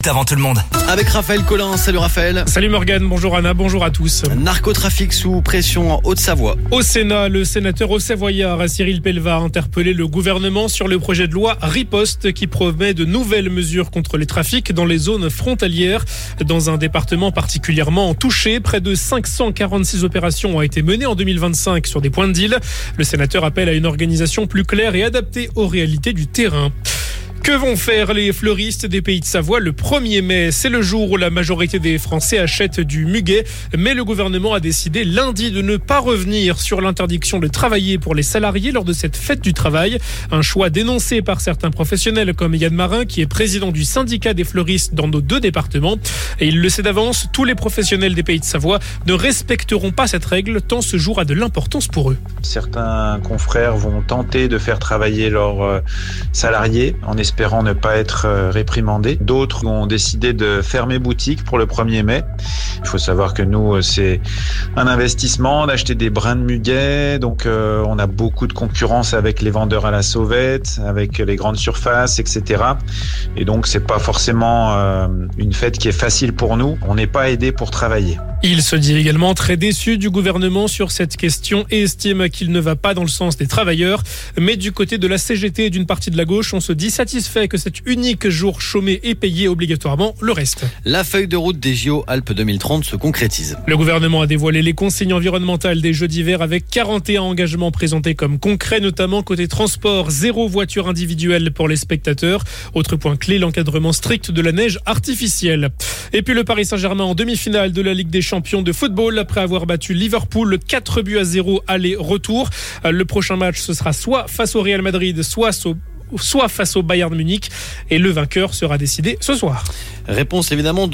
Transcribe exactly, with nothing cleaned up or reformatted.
Avant tout le monde. Avec Raphaël Collin. Salut Raphaël. Salut Morgane, bonjour Anna, bonjour à tous. Narcotrafic sous pression en Haute-Savoie. Au Sénat, le sénateur haut-savoyard Cyril Pellevat a interpellé le gouvernement sur le projet de loi Riposte qui promet de nouvelles mesures contre les trafics dans les zones frontalières. Dans un département particulièrement touché, près de cinq cent quarante-six opérations ont été menées en deux mille vingt-cinq sur des points de deal. Le sénateur appelle à une organisation plus claire et adaptée aux réalités du terrain. Que vont faire les fleuristes des Pays de Savoie le premier mai? C'est le jour où la majorité des Français achètent du muguet. Mais le gouvernement a décidé lundi de ne pas revenir sur l'interdiction de travailler pour les salariés lors de cette fête du travail. Un choix dénoncé par certains professionnels comme Yann Marin, qui est président du syndicat des fleuristes dans nos deux départements. Et il le sait d'avance, tous les professionnels des Pays de Savoie ne respecteront pas cette règle tant ce jour a de l'importance pour eux. Certains confrères vont tenter de faire travailler leurs salariés en espérant espérant ne pas être réprimandés. D'autres ont décidé de fermer boutique pour le premier mai. Il faut savoir que nous, c'est un investissement d'acheter des brins de muguet. Donc, euh, on a beaucoup de concurrence avec les vendeurs à la sauvette, avec les grandes surfaces, et cetera. Et donc, c'est pas forcément euh, une fête qui est facile pour nous. On n'est pas aidé pour travailler. Il se dit également très déçu du gouvernement sur cette question et estime qu'il ne va pas dans le sens des travailleurs. Mais du côté de la C G T et d'une partie de la gauche, on se dit satisfait que cet unique jour chômé ait payé obligatoirement le reste. La feuille de route des J O Alpes deux mille trente se concrétise. Le gouvernement a dévoilé les consignes environnementales des Jeux d'hiver avec quarante et un engagements présentés comme concrets, notamment côté transport, zéro voiture individuelle pour les spectateurs. Autre point clé, l'encadrement strict de la neige artificielle. Et puis le Paris Saint-Germain en demi-finale de la Ligue des Champions de football après avoir battu Liverpool quatre buts à zéro aller-retour. Le prochain match, ce sera soit face au Real Madrid, soit au soit face au Bayern Munich et le vainqueur sera décidé ce soir. Réponse évidemment de